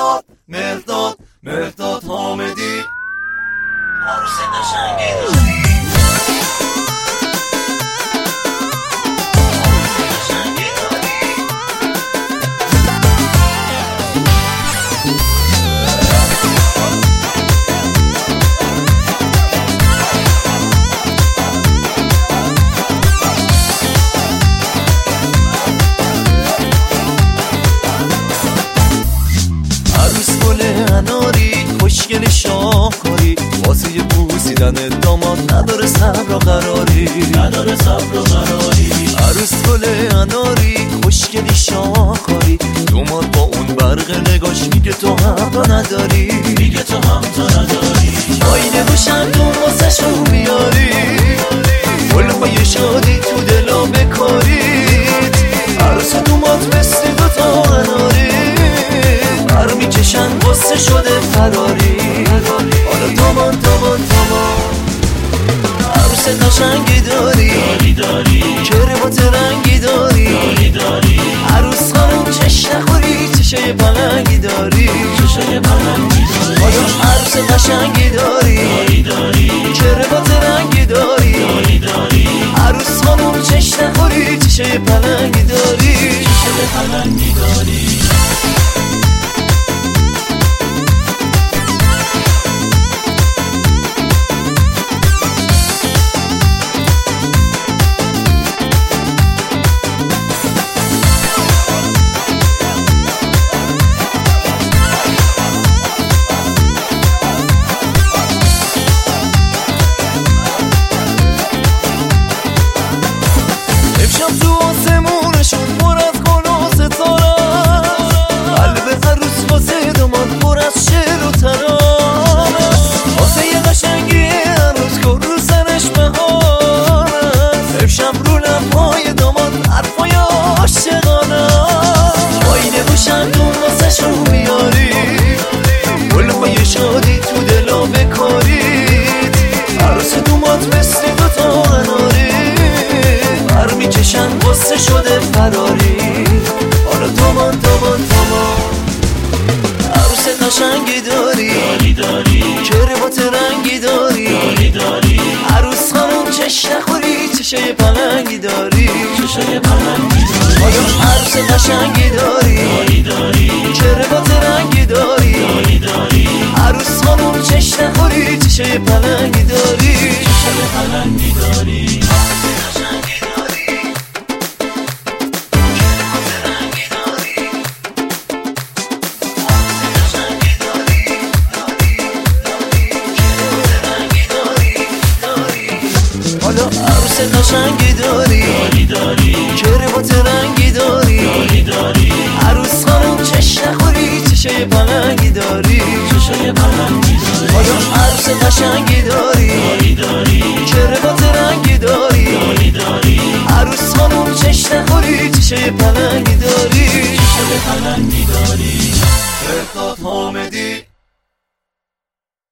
مهرداد حامدی عروس قشنگی داری. خوشگل شاهکاری واسه بوسیدن داماد نداره صبر و قراری عروس گل اناری خوشگلی شاهکاری داماد با اون برق نگاش میگه تو هم نداری آینه روشندون واسه شو بیاری گلهای شادی تو دلا بکارید عروس داماد مثل دوتا اناری پر میکشن غصه شده فراری حالا تامان عروس قشنگی داری کربات رنگی داری عروس خانم چش نخوری چشای پلنگی داری حالا عروس قشنگی داری کربات رنگی داری عروس خانم چش نخوری چشای پلنگی داری تو آسمونشون پر از گل و ستاره قلب عروس واسه داماد پر از شعر و ترانه واسه یه قشنگی عروس کن رو سرش بهاره امشب رو لبهای داماد حرفای عاشقانه آینه روشندون واسه شو بیاری گلهای شادی تو دلا بکارید عروس داماد مثل دوتا اناری پر میکشن غصه شده فراری حالا تامان عروس قشنگی داری کربات رنگی داری عروس خانم چش نخوری چشای پلنگی داری حالا عروس قشنگی داری کربات رنگی داری عروس خانم چش نخوری چشای پلنگی داری حالا عروس قشنگی داری کربات رنگی داری عروس خانم چش نخوری چشای پلنگی داری حالا عروس قشنگی داری کربات رنگی داری عروس خانم چش نخوری چشای پلنگی داری. مهرداد حامدی